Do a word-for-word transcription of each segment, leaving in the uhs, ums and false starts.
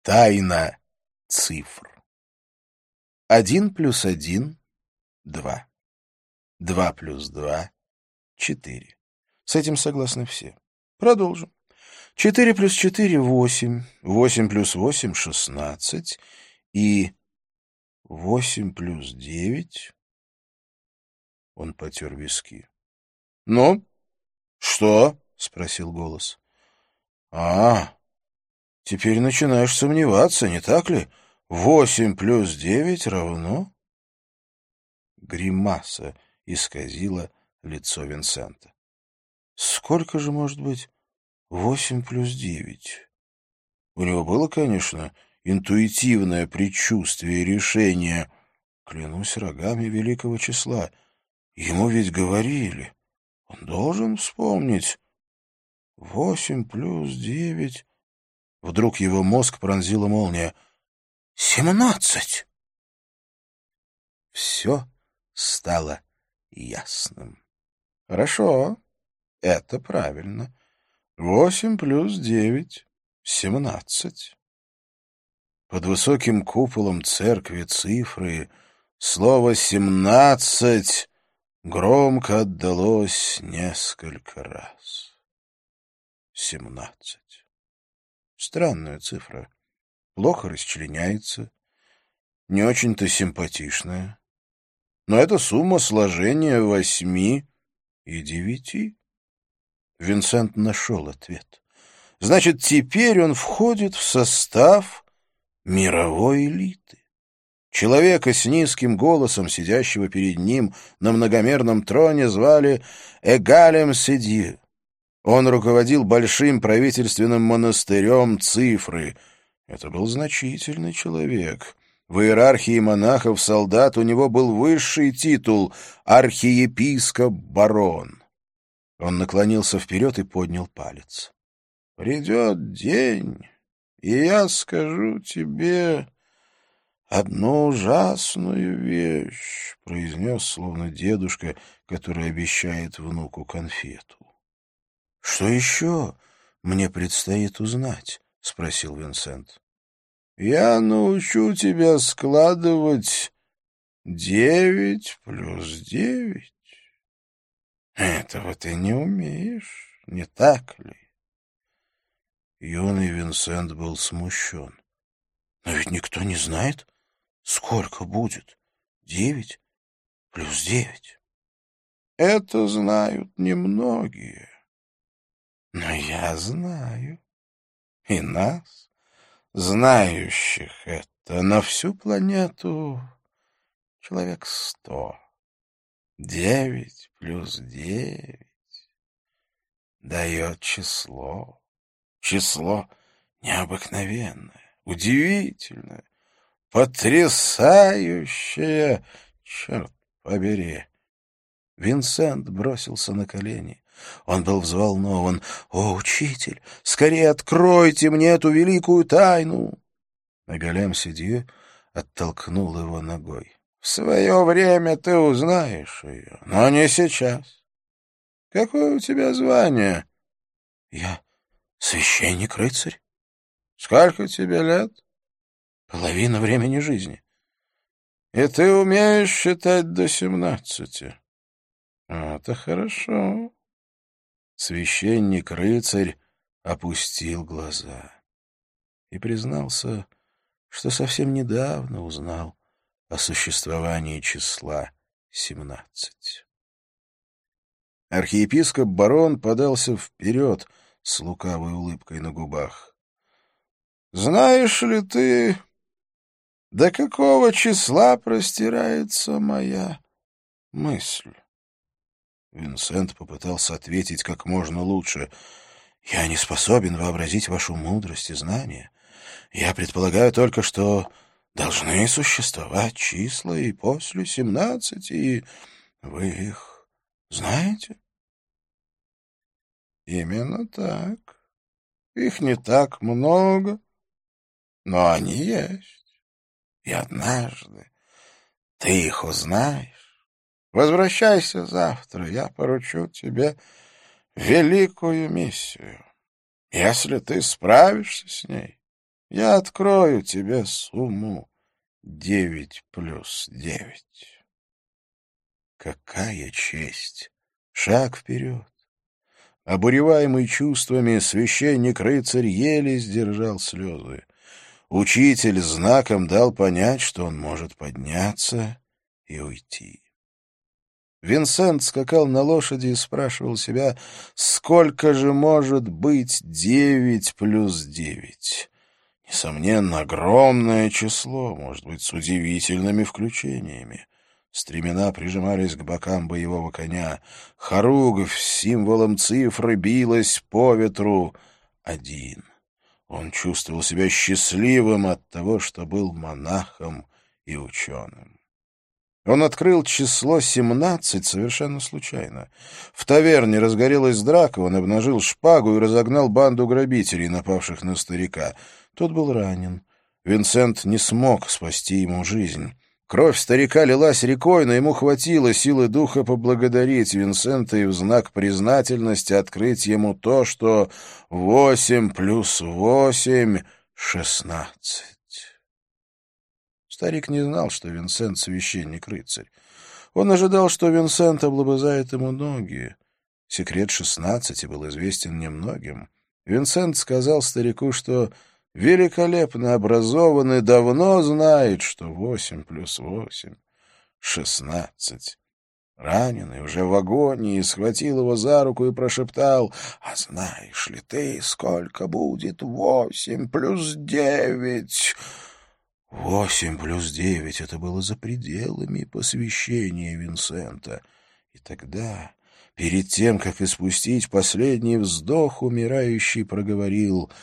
Тайна цифр. Один плюс один — два. Два плюс два — четыре. С этим согласны все. Продолжим. Четыре плюс четыре — восемь. Восемь плюс восемь — шестнадцать. И восемь плюс девять... Он потер виски. — Ну, что? — спросил голос. — А, теперь начинаешь сомневаться, не так ли? Восемь плюс девять равно... Гримаса исказила лицо Винсента. Сколько же может быть восемь плюс девять? У него было, конечно, интуитивное предчувствие решения. Клянусь рогами великого числа. Ему ведь говорили. Он должен вспомнить. Восемь плюс девять... Вдруг его мозг пронзила молния. Семнадцать! Все стало ясным. Хорошо, это правильно. Восемь плюс девять — семнадцать. Под высоким куполом церкви цифры слово «семнадцать» громко отдалось несколько раз. Семнадцать. Странная цифра. Плохо расчленяется, не очень-то симпатичная. Но это сумма сложения восьми и девяти. Винсент нашел ответ. Значит, теперь он входит в состав мировой элиты. Человека с низким голосом, сидящего перед ним на многомерном троне, звали Эгалем Седье. Он руководил большим правительственным монастырем Цифры. Это был значительный человек. В иерархии монахов-солдат у него был высший титул — архиепископ-барон. Он наклонился вперед и поднял палец. «Придет день, и я скажу тебе одну ужасную вещь», — произнес словно дедушка, который обещает внуку конфету. «Что еще мне предстоит узнать?» — спросил Винсент. «Я научу тебя складывать девять плюс девять. Этого ты не умеешь, не так ли?» Юный Винсент был смущен. «Но ведь никто не знает, сколько будет девять плюс девять. Это знают немногие. Но я знаю. И нас, знающих это, на всю планету человек сто. Девять плюс девять дает число. Число необыкновенное, удивительное, потрясающее, черт побери. Винсент бросился на колени. Он был взволнован. «О, учитель, скорее откройте мне эту великую тайну!» Эгалем Седье оттолкнул его ногой. «В свое время ты узнаешь ее, но не сейчас. Какое у тебя звание?» «Я священник-рыцарь». «Сколько тебе лет?» «Половина времени жизни». «И ты умеешь считать до семнадцати?» «Это хорошо». Священник-рыцарь опустил глаза и признался, что совсем недавно узнал о существовании числа семнадцать. Архиепископ-барон подался вперед с лукавой улыбкой на губах. «Знаешь ли ты, до какого числа простирается моя мысль?» Винсент попытался ответить как можно лучше. «Я не способен вообразить вашу мудрость и знания. Я предполагаю только, что должны существовать числа и после семнадцати, и вы их знаете?» «Именно так. Их не так много, но они есть. И однажды ты их узнаешь. Возвращайся завтра, я поручу тебе великую миссию. Если ты справишься с ней, Я открою тебе сумму девять плюс девять. Какая честь! Шаг вперед! Обуреваемый чувствами, священник-рыцарь еле сдержал слезы. Учитель знаком дал понять, что он может подняться и уйти. Винсент скакал на лошади и спрашивал себя, сколько же может быть девять плюс девять. Несомненно, огромное число, может быть, с удивительными включениями. Стремена прижимались к бокам боевого коня. Хоругвь с символом цифры билась по ветру. Один. Он чувствовал себя счастливым от того, что был монахом и ученым. Он открыл число семнадцать совершенно случайно. В таверне разгорелась драка, он обнажил шпагу и разогнал банду грабителей, напавших на старика. Тот был ранен. Винсент не смог спасти ему жизнь. Кровь старика лилась рекой, но ему хватило силы духа поблагодарить Винсента и в знак признательности открыть ему то, что восемь плюс восемь — шестнадцать. Старик не знал, что Винсент — священник-рыцарь. Он ожидал, что Винсент облобызает ему ноги. Секрет шестнадцати был известен немногим. Винсент сказал старику, что великолепно образован и давно знает, что восемь плюс восемь — шестнадцать. Раненый, уже в агонии, схватил его за руку и прошептал: «А знаешь ли ты, сколько будет восемь плюс девять?» Восемь плюс девять — это было за пределами посвящения Винсента. И тогда, перед тем, как испустить последний вздох, умирающий проговорил: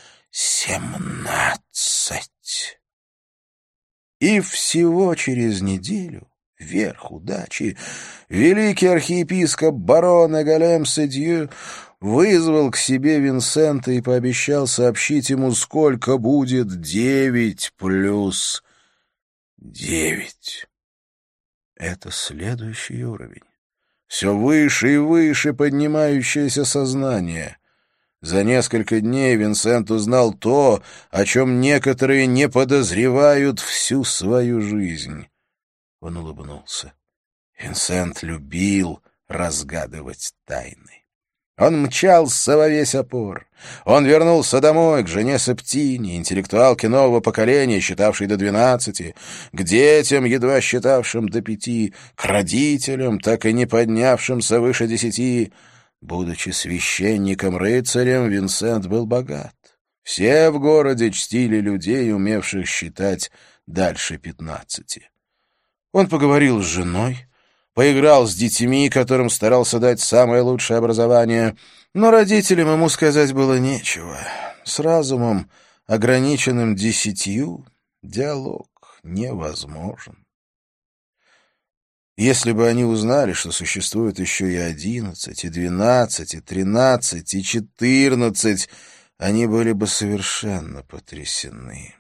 «Семнадцать!» И всего через неделю, верх удачи, великий архиепископ барон Эгалем Седью вызвал к себе Винсента и пообещал сообщить ему, сколько будет девять плюс девять. Это следующий уровень. Все выше и выше поднимающееся сознание. За несколько дней Винсент узнал то, о чем некоторые не подозревают всю свою жизнь. Он улыбнулся. Винсент любил разгадывать тайны. Он мчался во весь опор. Он вернулся домой, к жене Септине, интеллектуалке нового поколения, считавшей до двенадцати, к детям, едва считавшим до пяти, к родителям, так и не поднявшимся выше десяти. Будучи священником-рыцарем, Винсент был богат. Все в городе чтили людей, умевших считать дальше пятнадцати. Он поговорил с женой, поиграл с детьми, которым старался дать самое лучшее образование, но родителям ему сказать было нечего. С разумом, ограниченным десятью, диалог невозможен. Если бы они узнали, что существует еще и одиннадцать, и двенадцать, и тринадцать, и четырнадцать, они были бы совершенно потрясены.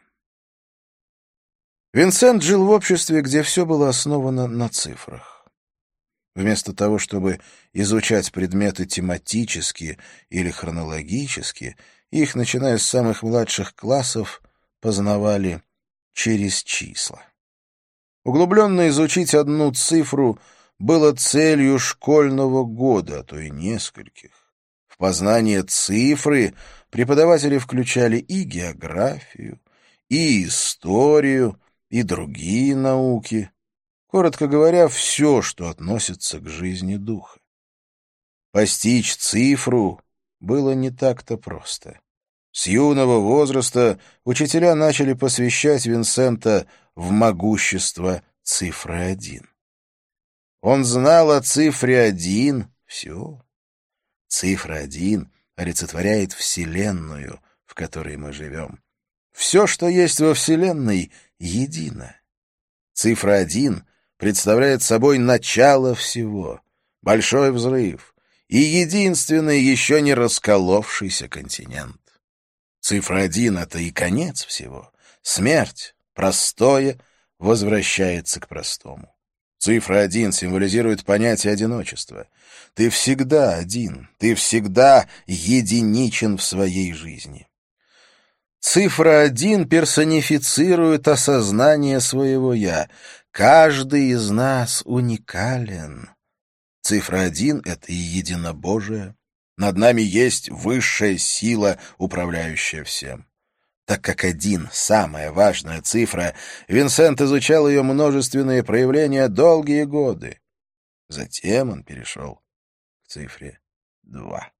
Винсент жил в обществе, где все было основано на цифрах. Вместо того, чтобы изучать предметы тематически или хронологически, их, начиная с самых младших классов, познавали через числа. Углубленно изучить одну цифру было целью школьного года, а то и нескольких. В познание цифры преподаватели включали и географию, и историю, и другие науки. Коротко говоря, все, что относится к жизни духа. Постичь цифру было не так-то просто. С юного возраста учителя начали посвящать Винсента в могущество цифры один. Он знал о цифре один все. Цифра один олицетворяет Вселенную, в которой мы живем. Все, что есть во Вселенной, едино. Цифра один представляет собой начало всего, большой взрыв и единственный еще не расколовшийся континент. Цифра один — это и конец всего. Смерть, простое, возвращается к простому. Цифра один символизирует понятие одиночества. Ты всегда один, ты всегда единичен в своей жизни. Цифра один персонифицирует осознание своего «я». Каждый из нас уникален. Цифра один — это и единобожие. Над нами есть высшая сила, управляющая всем. Так как один — самая важная цифра, Винсент изучал ее множественные проявления долгие годы. Затем он перешел к цифре два.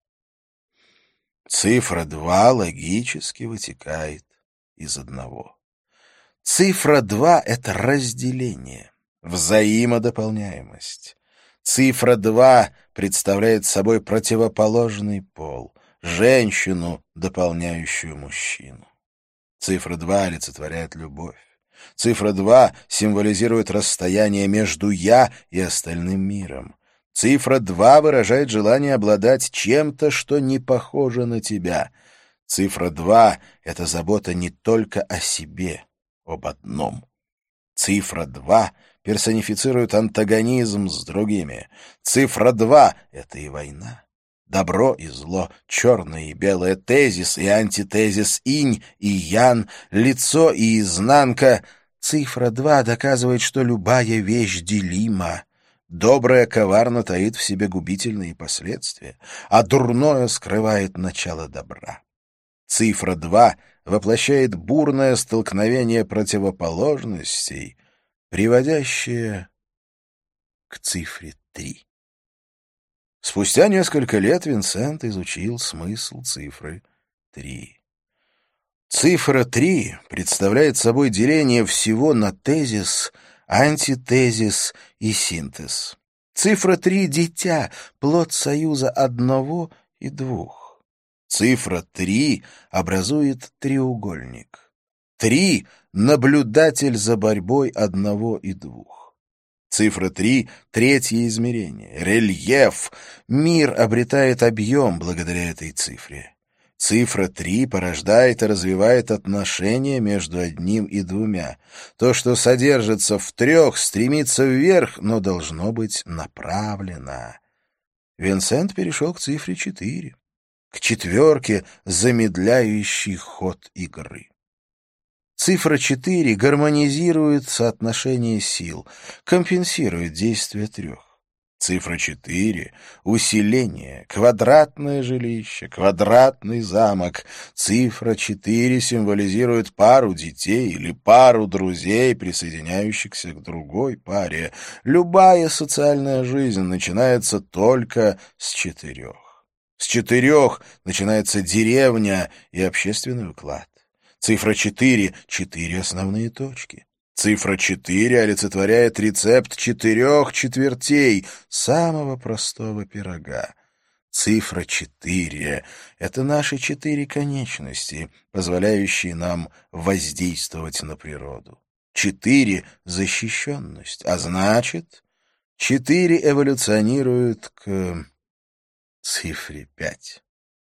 Цифра два логически вытекает из одного. Цифра два — это разделение, взаимодополняемость. Цифра два представляет собой противоположный пол, женщину, дополняющую мужчину. Цифра два олицетворяет любовь. Цифра два символизирует расстояние между «я» и остальным миром. Цифра два выражает желание обладать чем-то, что не похоже на тебя. Цифра два — это забота не только о себе, об одном. Цифра два персонифицирует антагонизм с другими. Цифра два — это и война. Добро и зло, черное и белое, тезис и антитезис, инь и ян, лицо и изнанка. Цифра два доказывает, что любая вещь делима. Доброе коварно таит в себе губительные последствия, а дурное скрывает начало добра. Цифра два воплощает бурное столкновение противоположностей, приводящее к цифре три. Спустя несколько лет Винсент изучил смысл цифры три. Цифра три представляет собой деление всего на тезис, антитезис и синтез. Цифра три — дитя, плод союза одного и двух. Цифра три образует треугольник. Три — наблюдатель за борьбой одного и двух. Цифра три — третье измерение, рельеф. Мир обретает объем благодаря этой цифре. Цифра три порождает и развивает отношения между одним и двумя. То, что содержится в трех, стремится вверх, но должно быть направлено. Винсент перешел к цифре четыре, к четверке, замедляющей ход игры. Цифра четыре гармонизирует соотношение сил, компенсирует действие трех. Цифра четыре — усиление, квадратное жилище, квадратный замок. Цифра четыре символизирует пару детей или пару друзей, присоединяющихся к другой паре. Любая социальная жизнь начинается только с четырех. С четырех начинается деревня и общественный уклад. Цифра четыре — четыре основные точки. Цифра четыре олицетворяет рецепт четырех четвертей, самого простого пирога. Цифра четыре — это наши четыре конечности, позволяющие нам воздействовать на природу. Четыре — защищенность, а значит, четыре эволюционирует к цифре пять.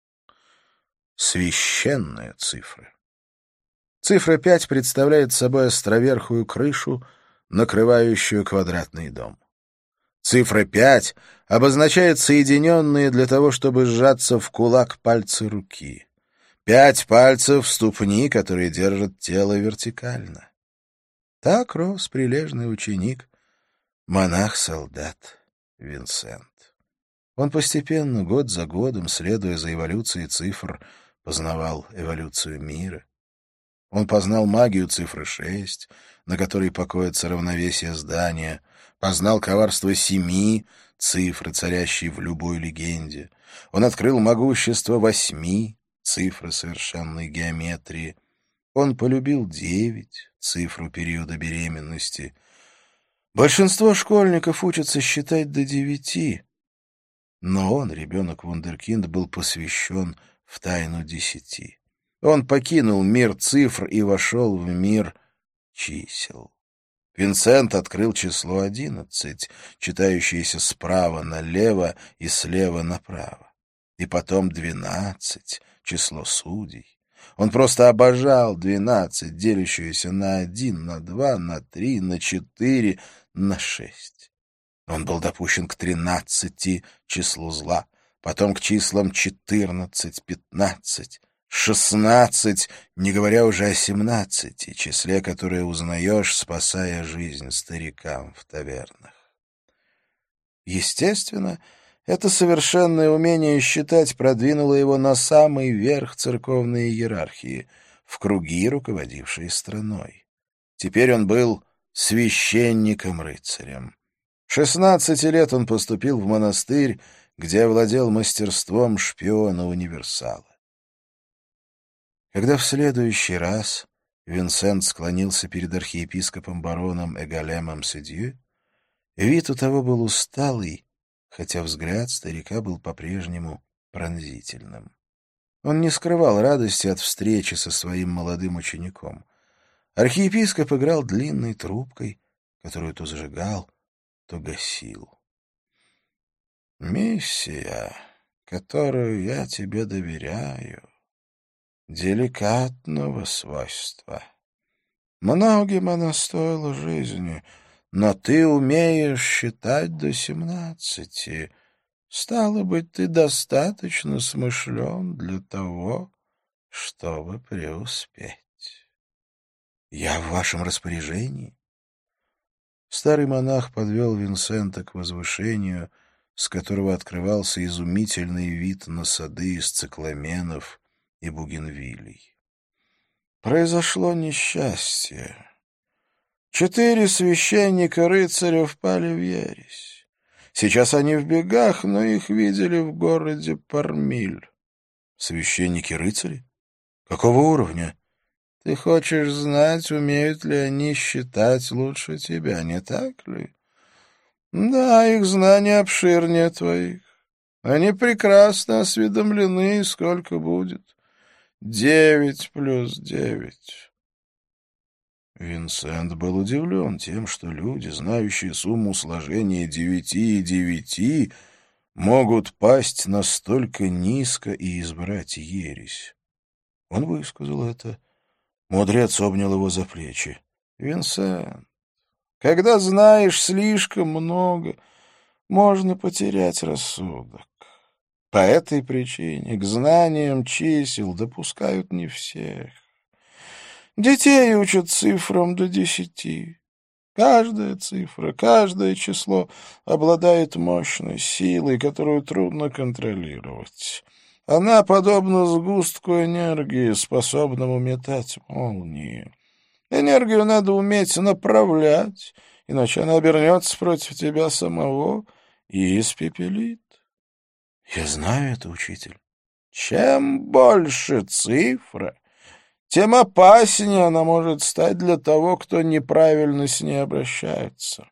Священная цифра. Цифра пять представляет собой островерхую крышу, накрывающую квадратный дом. Цифра пять обозначает соединенные для того, чтобы сжаться в кулак пальцы руки. Пять пальцев ступни, которые держат тело вертикально. Так рос прилежный ученик, монах-солдат Винсент. Он постепенно, год за годом, следуя за эволюцией цифр, познавал эволюцию мира. Он познал магию цифры шесть, на которой покоится равновесие здания, познал коварство семи, цифры, царящей в любой легенде. Он открыл могущество восьми, цифры совершенной геометрии. Он полюбил девять, цифру периода беременности. Большинство школьников учатся считать до девяти, но он, ребенок-вундеркинд, был посвящен в тайну десяти. Он покинул мир цифр и вошел в мир чисел. Винсент открыл число одиннадцать, читающееся справа налево и слева направо. И потом двенадцать, число судей. Он просто обожал двенадцать, делящуюся на один, на два, на три, на четыре, на шесть. Он был допущен к тринадцати, числу зла, потом к числам четырнадцать, пятнадцать. Шестнадцать, не говоря уже о семнадцати, числе, которое узнаешь, спасая жизнь старикам в тавернах. Естественно, это совершенное умение считать продвинуло его на самый верх церковной иерархии, в круги, руководившие страной. Теперь он был священником-рыцарем. Шестнадцати лет он поступил в монастырь, где овладел мастерством шпиона-универсала. Когда в следующий раз Винсент склонился перед архиепископом-бароном Эгалемом Седью, вид у того был усталый, хотя взгляд старика был по-прежнему пронзительным. Он не скрывал радости от встречи со своим молодым учеником. Архиепископ играл длинной трубкой, которую то зажигал, то гасил. «Миссия, которую я тебе доверяю, деликатного свойства. Многим она стоила жизни, но ты умеешь считать до семнадцати. Стало быть, ты достаточно смышлен для того, чтобы преуспеть. Я в вашем распоряжении». Старый монах подвел Винсента к возвышению, с которого открывался изумительный вид на сады из цикламенов и бугенвилей. Произошло несчастье. Четыре священника-рыцаря впали в ересь. Сейчас они в бегах, но их видели в городе Пармиль. Священники-рыцари? Какого уровня? Ты хочешь знать, умеют ли они считать лучше тебя, не так ли? Да, их знания обширнее твоих. Они прекрасно осведомлены, сколько будет. Девять плюс девять. Винсент был удивлен тем, что люди, знающие сумму сложения девяти и девяти, могут пасть настолько низко и избрать ересь. Он высказал это. Мудрец обнял его за плечи. «Винсент, когда знаешь слишком много, можно потерять рассудок. По этой причине к знаниям чисел допускают не всех. Детей учат цифрам до десяти. Каждая цифра, каждое число обладает мощной силой, которую трудно контролировать. Она подобна сгустку энергии, способному метать молнии. Энергию надо уметь направлять, иначе она обернется против тебя самого и испепелит. Я знаю это, учитель. Чем больше цифра, тем опаснее она может стать для того, кто неправильно с ней обращается.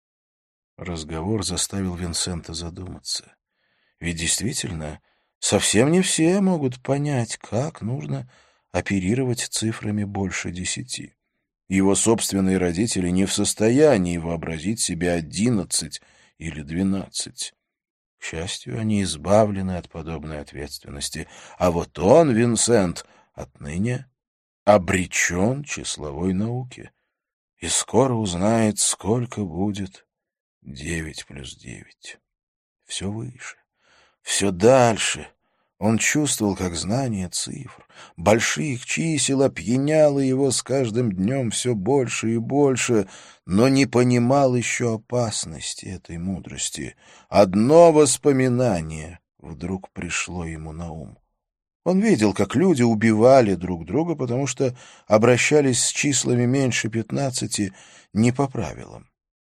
Разговор заставил Винсента задуматься. Ведь действительно, совсем не все могут понять, как нужно оперировать цифрами больше десяти. Его собственные родители не в состоянии вообразить себе одиннадцать или двенадцать. К счастью, они избавлены от подобной ответственности. А вот он, Винсент, отныне обречен числовой науке и скоро узнает, сколько будет девять плюс девять. Все выше, все дальше. Он чувствовал, как знание цифр, больших чисел опьяняло его с каждым днем все больше и больше, но не понимал еще опасности этой мудрости. Одно воспоминание вдруг пришло ему на ум. Он видел, как люди убивали друг друга, потому что обращались с числами меньше пятнадцати не по правилам.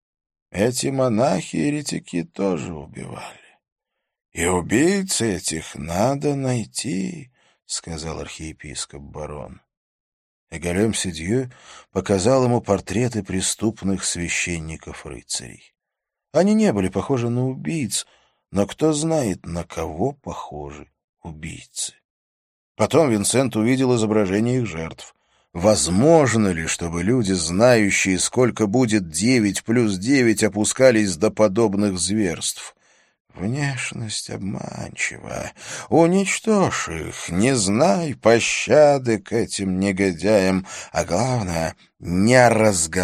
Эти монахи-еретики тоже убивали. «И убийц этих надо найти», — сказал архиепископ-барон. Эгалем Седью показал ему портреты преступных священников-рыцарей. Они не были похожи на убийц, но кто знает, на кого похожи убийцы. Потом Винсент увидел изображения их жертв. Возможно ли, чтобы люди, знающие, сколько будет девять плюс девять, опускались до подобных зверств? Внешность обманчива. Уничтожь их, не знай пощады к этим негодяям, а главное, не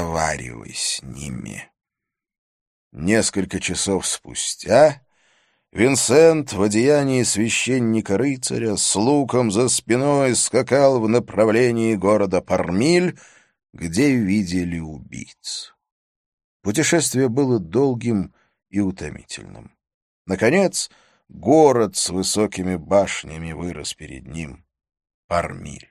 разговаривай с ними. Несколько часов спустя Винсент в одеянии священника-рыцаря с луком за спиной скакал в направлении города Пармиль, где видели убийц. Путешествие было долгим и утомительным. Наконец, город с высокими башнями вырос перед ним. Пармиль.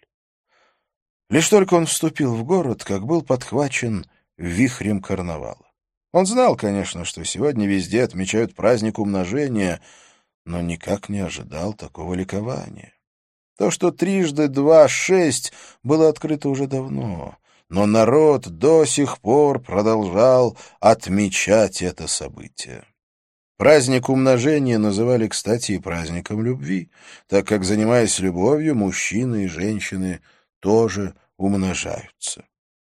Лишь только он вступил в город, как был подхвачен вихрем карнавала. Он знал, конечно, что сегодня везде отмечают праздник умножения, но никак не ожидал такого ликования. То, что трижды два — шесть, было открыто уже давно, но народ до сих пор продолжал отмечать это событие. Праздник умножения называли, кстати, и праздником любви, так как, занимаясь любовью, мужчины и женщины тоже умножаются.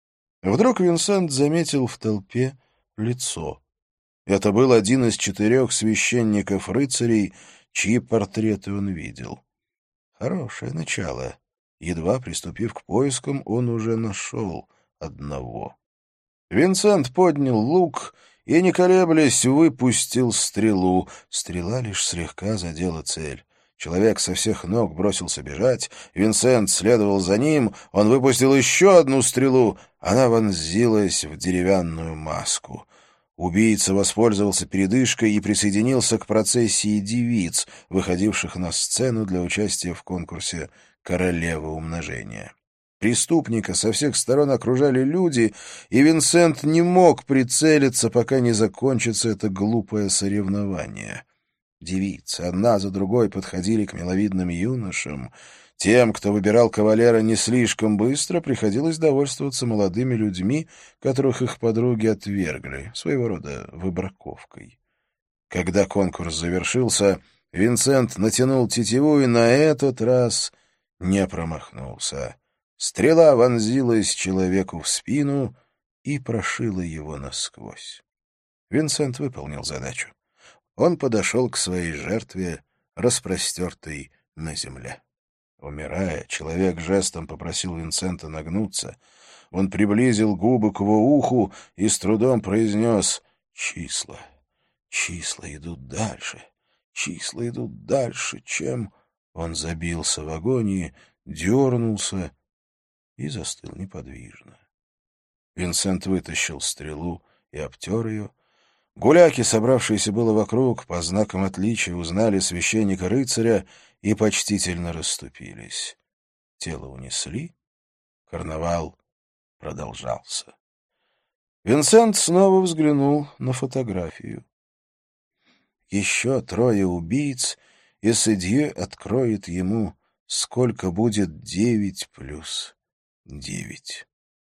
Вдруг Винсент заметил в толпе лицо. Это был один из четырех священников-рыцарей, чьи портреты он видел. Хорошее начало. Едва приступив к поискам, он уже нашел одного. Винсент поднял лук и, не колеблясь, выпустил стрелу. Стрела лишь слегка задела цель. Человек со всех ног бросился бежать. Винсент следовал за ним. Он выпустил еще одну стрелу. Она вонзилась в деревянную маску. Убийца воспользовался передышкой и присоединился к процессии девиц, выходивших на сцену для участия в конкурсе «Королева умножения». Преступника со всех сторон окружали люди, и Винсент не мог прицелиться, пока не закончится это глупое соревнование. Девицы одна за другой подходили к миловидным юношам. Тем, кто выбирал кавалера не слишком быстро, приходилось довольствоваться молодыми людьми, которых их подруги отвергли, своего рода выбраковкой. Когда конкурс завершился, Винсент натянул тетиву и на этот раз не промахнулся. Стрела вонзилась человеку в спину и прошила его насквозь. Винсент выполнил задачу. Он подошел к своей жертве, распростертой на земле. Умирая, человек жестом попросил Винсента нагнуться. Он приблизил губы к его уху и с трудом произнес: «Числа, числа идут дальше, числа идут дальше, чем...» Он забился в агонии, дернулся и застыл неподвижно. Винсент вытащил стрелу и обтер ее. Гуляки, собравшиеся было вокруг, по знакам отличия узнали священника-рыцаря и почтительно расступились. Тело унесли, карнавал продолжался. Винсент снова взглянул на фотографию. Еще трое убийц, и Сэдье откроет ему, сколько будет девять плюс девять.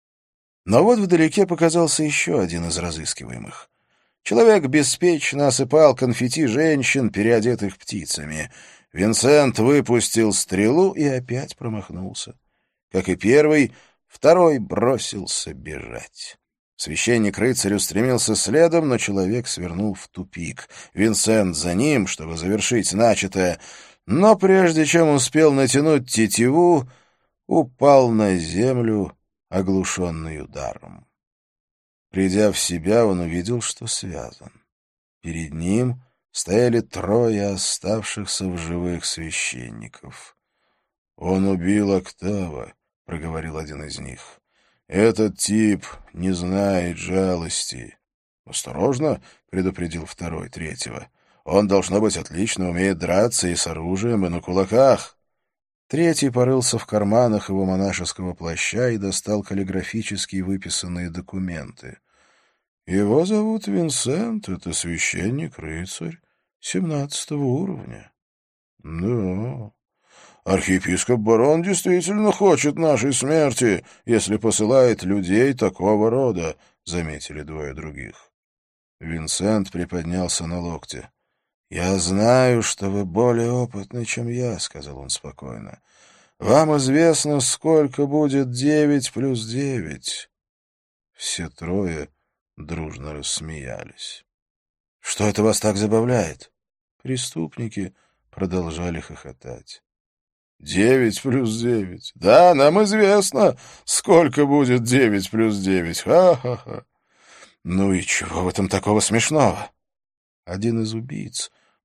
Но вот вдалеке показался еще один из разыскиваемых. Человек беспечно осыпал конфетти женщин, переодетых птицами. Винсент выпустил стрелу и опять промахнулся. Как и первый, второй бросился бежать. Священник-рыцарь устремился следом, но человек свернул в тупик. Винсент за ним, чтобы завершить начатое, но прежде чем успел натянуть тетиву, упал на землю, оглушенный ударом. Придя в себя, он увидел, что связан. Перед ним стояли трое оставшихся в живых священников. «Он убил Октава», — проговорил один из них. «Этот тип не знает жалости». «Осторожно», — предупредил второй третьего. «Он, должно быть, отлично умеет драться и с оружием, и на кулаках». Третий порылся в карманах его монашеского плаща и достал каллиграфически выписанные документы. «Его зовут Винсент, это священник-рыцарь семнадцатого уровня». «Да, архиепископ барон действительно хочет нашей смерти, если посылает людей такого рода», — заметили двое других. Винсент приподнялся на локте. «Я знаю, что вы более опытны, чем я», — сказал он спокойно. «Вам известно, сколько будет девять плюс девять». Все трое дружно рассмеялись. «Что это вас так забавляет?» Преступники продолжали хохотать. «Девять плюс девять. Да, нам известно, сколько будет девять плюс девять. Ха-ха-ха». «Ну и чего в этом такого смешного?» Один из убийц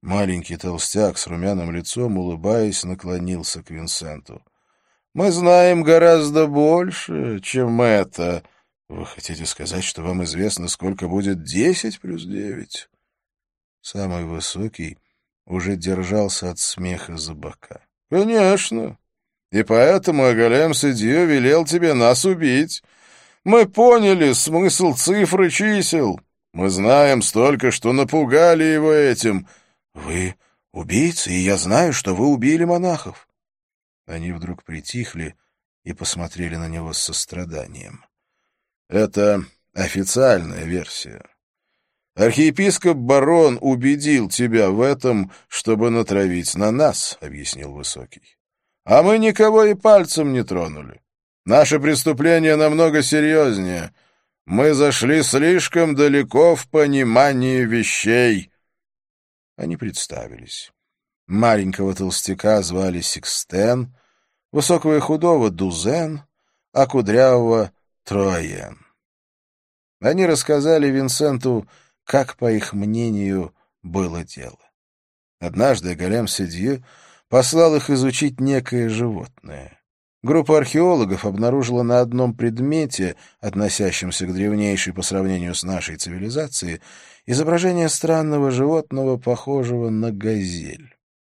Маленький толстяк с румяным лицом, улыбаясь, наклонился к Винсенту. «Мы знаем гораздо больше, чем это. Вы хотите сказать, что вам известно, сколько будет десять плюс девять?» Самый высокий уже держался от смеха за бока. «Конечно. И поэтому Агалем Сидью велел тебе нас убить. Мы поняли смысл цифр и чисел. Мы знаем столько, что напугали его этим. Вы убийцы, и я знаю, что вы убили монахов». Они вдруг притихли и посмотрели на него с состраданием. «Это официальная версия. Архиепископ Барон убедил тебя в этом, чтобы натравить на нас», — объяснил Высокий. «А мы никого и пальцем не тронули. Наше преступление намного серьезнее. Мы зашли слишком далеко в понимании вещей». Они представились. Маленького толстяка звали Сикстен, высокого и худого — Дузен, а кудрявого — Троен. Они рассказали Винсенту, как, по их мнению, было дело. Однажды Агалем Сидью послал их изучить некое животное. Группа археологов обнаружила на одном предмете, относящемся к древнейшей по сравнению с нашей цивилизацией, изображение странного животного, похожего на газель.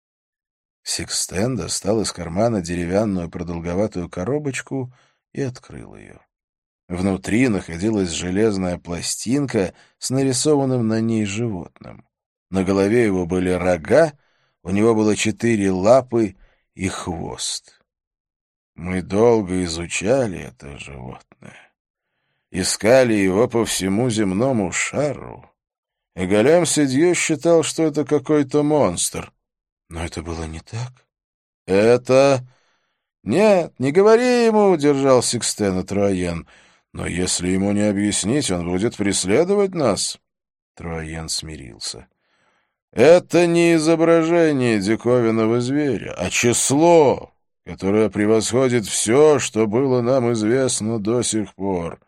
Сикстен достал из кармана деревянную продолговатую коробочку и открыл ее. Внутри находилась железная пластинка с нарисованным на ней животным. На голове его были рога, у него было четыре лапы и хвост. Мы долго изучали это животное. Искали его по всему земному шару. И Агалем Сидью считал, что это какой-то монстр. Но это было не так. Это... Нет, не говори ему, — держал Сикстена Троен. Но если ему не объяснить, он будет преследовать нас. Троен смирился. Это не изображение диковинного зверя, а число, которое превосходит все, что было нам известно до сих пор.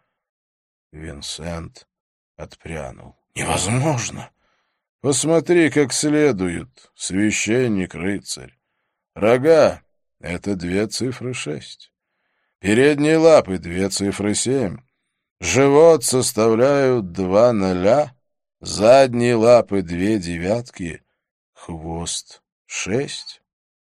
Винсент отпрянул. Невозможно. Посмотри как следует, священник-рыцарь. Рога — это две цифры шесть. Передние лапы — две цифры семь. Живот составляют два ноля, задние лапы — две девятки, хвост — шесть.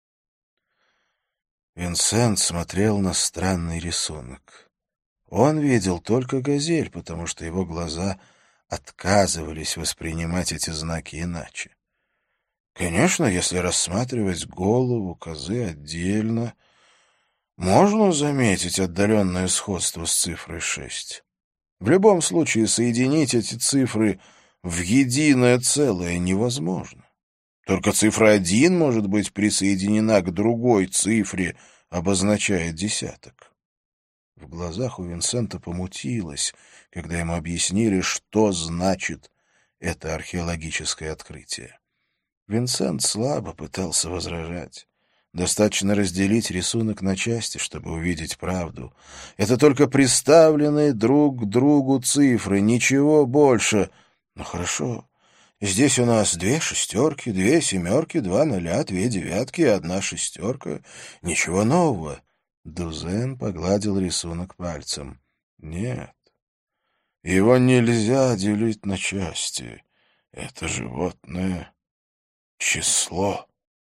Винсент смотрел на странный рисунок. Он видел только газель, потому что его глаза отказывались воспринимать эти знаки иначе. Конечно, если рассматривать голову козы отдельно, можно заметить отдаленное сходство с цифрой шесть. В любом случае соединить эти цифры в единое целое невозможно. Только цифра один может быть присоединена к другой цифре, обозначая десяток. В глазах у Винсента помутилось, когда ему объяснили, что значит это археологическое открытие. Винсент слабо пытался возражать. Достаточно разделить рисунок на части, чтобы увидеть правду. Это только приставленные друг к другу цифры, ничего больше. Ну хорошо, здесь у нас две шестерки, две семерки, два ноля, две девятки и одна шестерка. Ничего нового. Дузен погладил рисунок пальцем. Нет, его нельзя делить на части. Это животное — число.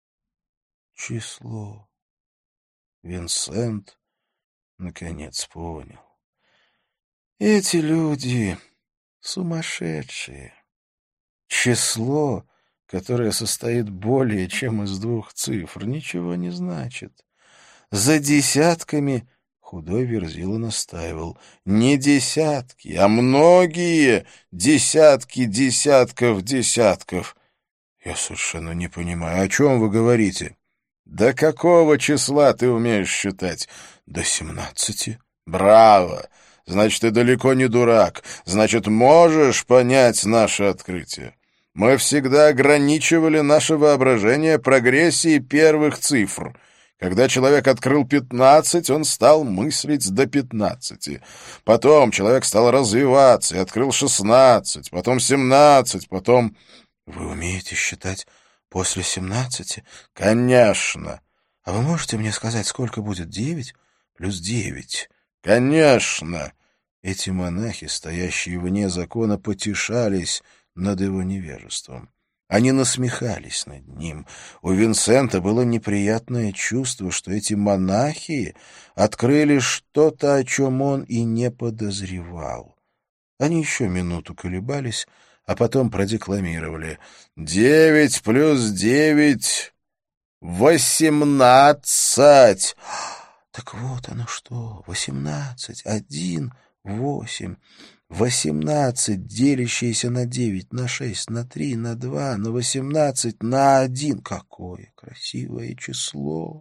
Число. Винсент наконец понял. Эти люди сумасшедшие. Число, которое состоит более чем из двух цифр, ничего не значит. За десятками, худой Верзила настаивал, не десятки, а многие десятки десятков десятков. Я совершенно не понимаю, о чем вы говорите? До какого числа ты умеешь считать? До семнадцати. Браво! Значит, ты далеко не дурак. Значит, можешь понять наше открытие. Мы всегда ограничивали наше воображение прогрессией первых цифр. Когда человек открыл пятнадцать, он стал мыслить до пятнадцати. Потом человек стал развиваться и открыл шестнадцать, потом семнадцать, потом... Вы умеете считать После семнадцати? Конечно. А вы можете мне сказать, сколько будет девять плюс девять? Конечно. Эти монахи, стоящие вне закона, потешались над его невежеством. Они насмехались над ним. У Винсента было неприятное чувство, что эти монахи открыли что-то, о чем он и не подозревал. Они еще минуту колебались, а потом продекламировали: «Девять плюс девять — восемнадцать!» Так вот оно что, восемнадцать, один, восемь... Восемнадцать, делящиеся на девять, на шесть, на три, на два, на восемнадцать, на один. Какое красивое число!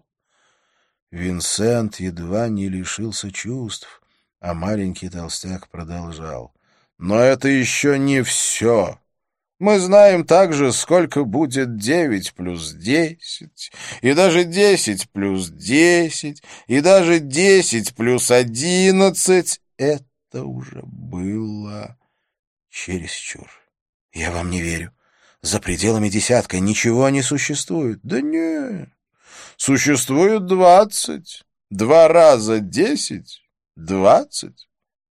Винсент едва не лишился чувств, а маленький толстяк продолжал. Но это еще не все. Мы знаем также, сколько будет девять плюс десять, и даже десять плюс десять, и даже десять плюс одиннадцать. Это Это уже было чересчур. Я вам не верю. За пределами десятка ничего не существует. Да не, существует двадцать. Два раза десять — двадцать.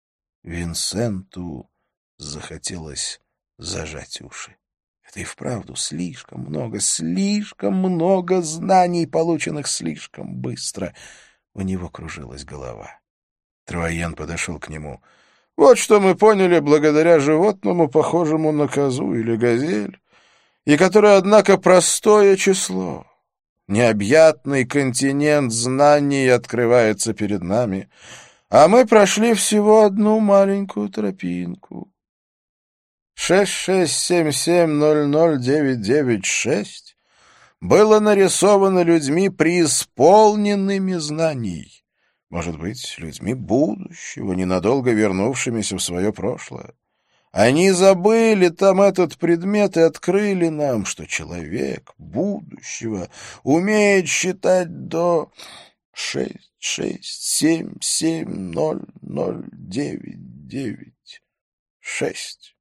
Винсенту захотелось зажать уши. Это и вправду слишком много, слишком много знаний, полученных слишком быстро. У него кружилась голова. Труаен подошел к нему. «Вот что мы поняли благодаря животному, похожему на козу или газель, и которое, однако, простое число. Необъятный континент знаний открывается перед нами, а мы прошли всего одну маленькую тропинку. шесть шесть семь семь ноль ноль девять девять шесть было нарисовано людьми, преисполненными знаний. Может быть, людьми будущего, ненадолго вернувшимися в свое прошлое. Они забыли там этот предмет и открыли нам, что человек будущего умеет считать до шесть, шесть, семь, семь, ноль, ноль, девять, девять, шесть.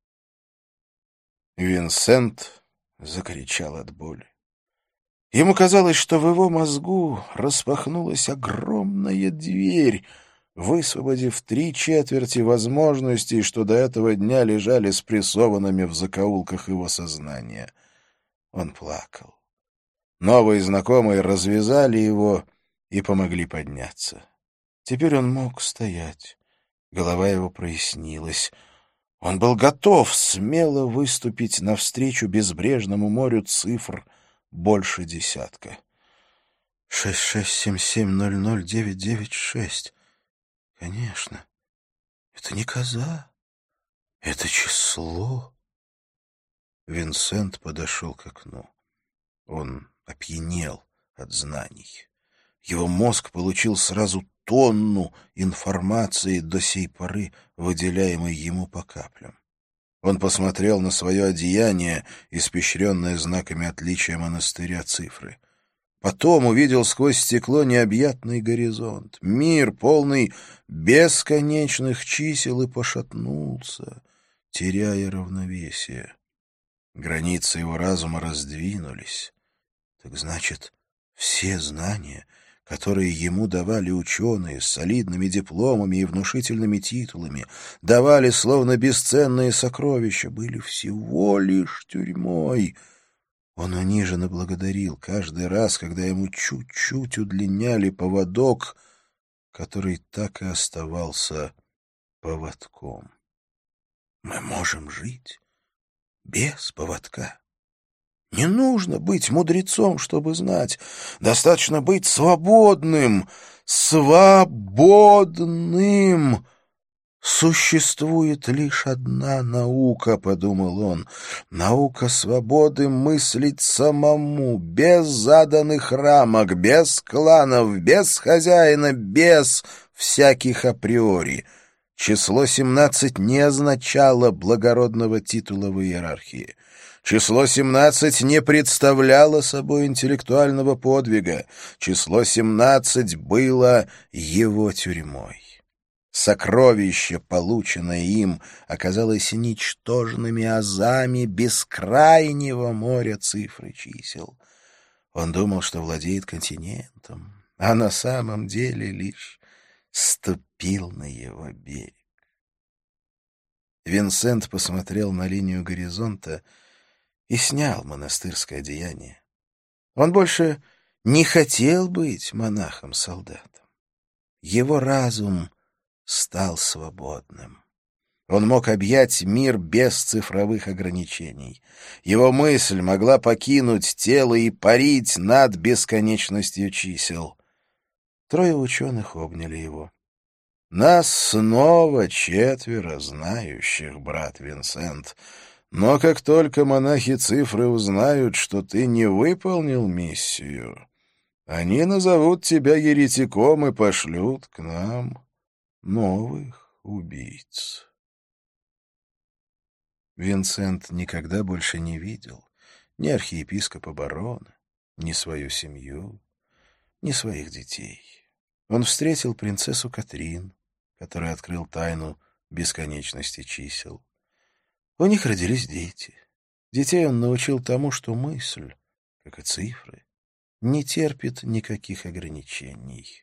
Винсент закричал от боли. Ему казалось, что в его мозгу распахнулась огромная дверь, высвободив три четверти возможностей, что до этого дня лежали спрессованными в закоулках его сознания. Он плакал. Новые знакомые развязали его и помогли подняться. Теперь он мог стоять. Голова его прояснилась. Он был готов смело выступить навстречу безбрежному морю цифр больше десятка. Шесть шесть семь семь ноль ноль девять девять шесть. Конечно, это не коза, это число. Винсент подошел к окну. Он опьянел от знаний. Его мозг получил сразу тонну информации, до сей поры выделяемой ему по каплям. Он посмотрел на свое одеяние, испещренное знаками отличия монастыря цифры. Потом увидел сквозь стекло необъятный горизонт, мир, полный бесконечных чисел, и пошатнулся, теряя равновесие. Границы его разума раздвинулись. Так значит, все знания, которые ему давали ученые с солидными дипломами и внушительными титулами, давали словно бесценные сокровища, были всего лишь тюрьмой. Он униженно благодарил каждый раз, когда ему чуть-чуть удлиняли поводок, который так и оставался поводком. Мы можем жить без поводка. Не нужно быть мудрецом, чтобы знать. Достаточно быть свободным. Свободным! Существует лишь одна наука, — подумал он, — наука свободы мыслить самому, без заданных рамок, без кланов, без хозяина, без всяких априори. Число семнадцать не означало благородного титула в иерархии. Число семнадцать не представляло собой интеллектуального подвига. Число семнадцать было его тюрьмой. Сокровище, полученное им, оказалось ничтожными азами бескрайнего моря цифр и чисел. Он думал, что владеет континентом, а на самом деле лишь ступил на его берег. Винсент посмотрел на линию горизонта и снял монастырское одеяние. Он больше не хотел быть монахом-солдатом. Его разум стал свободным. Он мог объять мир без цифровых ограничений. Его мысль могла покинуть тело и парить над бесконечностью чисел. Трое ученых обняли его. «Нас снова четверо знающих, брат Винсент. Но как только монахи-цифры узнают, что ты не выполнил миссию, они назовут тебя еретиком и пошлют к нам новых убийц». Винсент никогда больше не видел ни архиепископа барона, ни свою семью, ни своих детей. Он встретил принцессу Катрин, который открыл тайну бесконечности чисел. У них родились дети. Детей он научил тому, что мысль, как и цифры, не терпит никаких ограничений.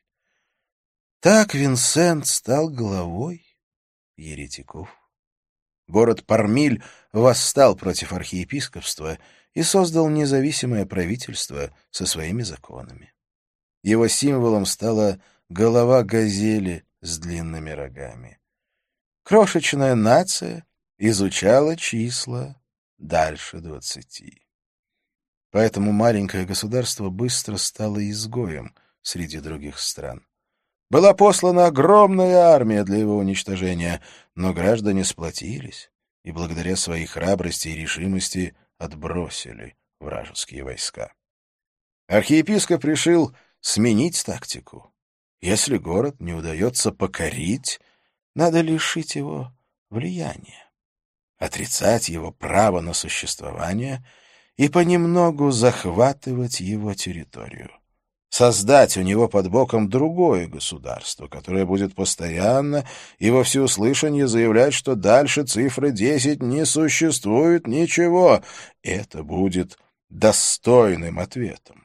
Так Винсент стал главой еретиков. Город Пармиль восстал против архиепископства и создал независимое правительство со своими законами. Его символом стала голова газели с длинными рогами. Крошечная нация изучала числа дальше двадцати. Поэтому маленькое государство быстро стало изгоем среди других стран. Была послана огромная армия для его уничтожения, но граждане сплотились и благодаря своей храбрости и решимости отбросили вражеские войска. Архиепископ решил сменить тактику. Если город не удается покорить, надо лишить его влияния, отрицать его право на существование и понемногу захватывать его территорию. Создать у него под боком другое государство, которое будет постоянно и во всеуслышание заявлять, что дальше цифры десять не существует ничего. Это будет достойным ответом.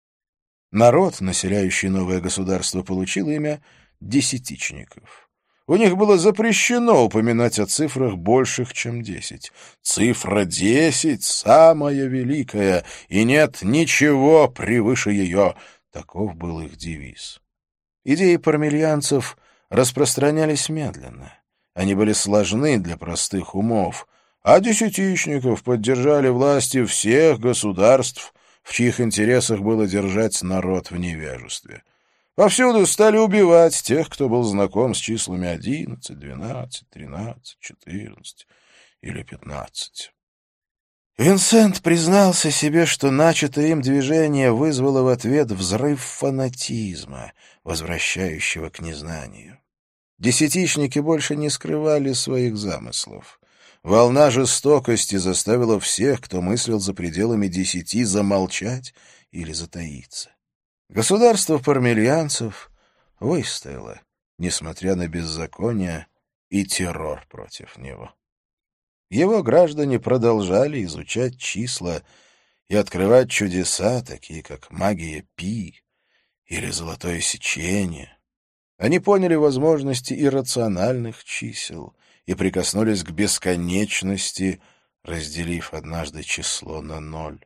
Народ, населяющий новое государство, получил имя десятичников. У них было запрещено упоминать о цифрах больших, чем десять. Цифра десять — самая великая, и нет ничего превыше ее. Таков был их девиз. Идеи пармильянцев распространялись медленно. Они были сложны для простых умов, а десятичников поддержали власти всех государств, в чьих интересах было держать народ в невежестве. Повсюду стали убивать тех, кто был знаком с числами одиннадцать, двенадцать, тринадцать, четырнадцать или пятнадцать. Винсент признался себе, что начатое им движение вызвало в ответ взрыв фанатизма, возвращающего к незнанию. Десятичники больше не скрывали своих замыслов. Волна жестокости заставила всех, кто мыслил за пределами десяти, замолчать или затаиться. Государство пармильянцев выстояло, несмотря на беззаконие и террор против него. Его граждане продолжали изучать числа и открывать чудеса, такие как магия Пи или золотое сечение. Они поняли возможности иррациональных чисел и прикоснулись к бесконечности, разделив однажды число на ноль.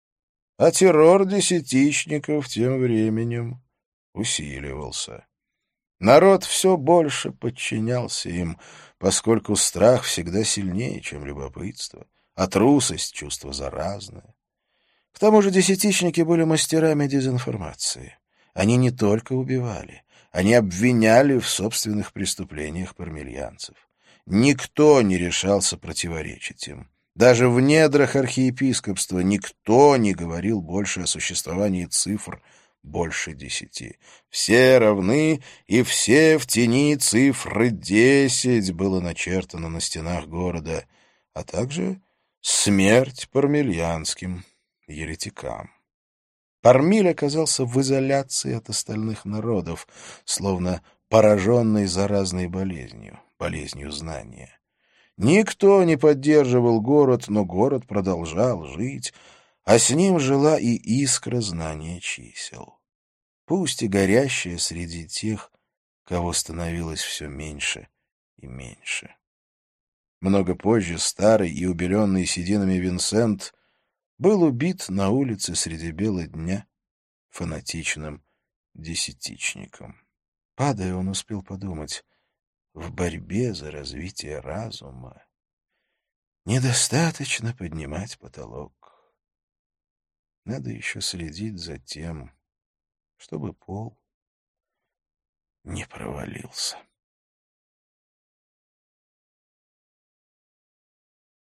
А террор десятичников тем временем усиливался. Народ все больше подчинялся им, поскольку страх всегда сильнее, чем любопытство, а трусость — чувство заразное. К тому же десятичники были мастерами дезинформации. Они не только убивали, они обвиняли в собственных преступлениях пармильянцев. Никто не решался противоречить им. Даже в недрах архиепископства никто не говорил больше о существовании цифр больше десяти. Все равны, и все в тени цифры десять было начертано на стенах города, а также смерть пармильянским еретикам. Пармиль оказался в изоляции от остальных народов, словно пораженный заразной болезнью, болезнью знания. Никто не поддерживал город, но город продолжал жить, а с ним жила и искра знания чисел. Пусть и горящая среди тех, кого становилось все меньше и меньше. Много позже старый и убеленный сединами Винсент был убит на улице среди бела дня фанатичным десятичником. Падая, он успел подумать: в борьбе за развитие разума недостаточно поднимать потолок. Надо еще следить за тем, чтобы пол не провалился.